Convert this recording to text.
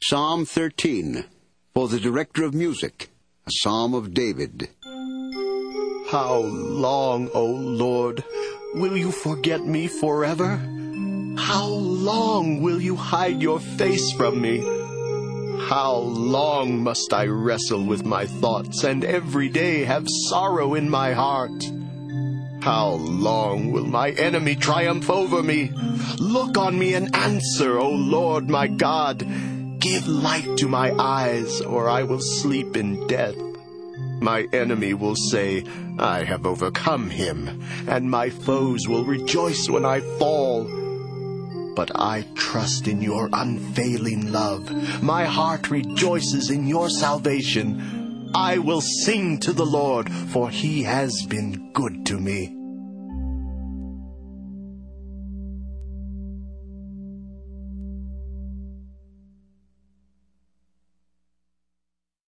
Psalm 13, for the director of music, a psalm of David. How long, O Lord, will you forget me forever? How long will you hide your face from me? How long must I wrestle with my thoughts and every day have sorrow in my heart? How long will my enemy triumph over me? Look on me and answer, O Lord my God. Give light to my eyes, or I will sleep in death. My enemy will say, I have overcome him, and my foes will rejoice when I fall. But I trust in your unfailing love. My heart rejoices in your salvation. I will sing to the Lord, for he has been good to me.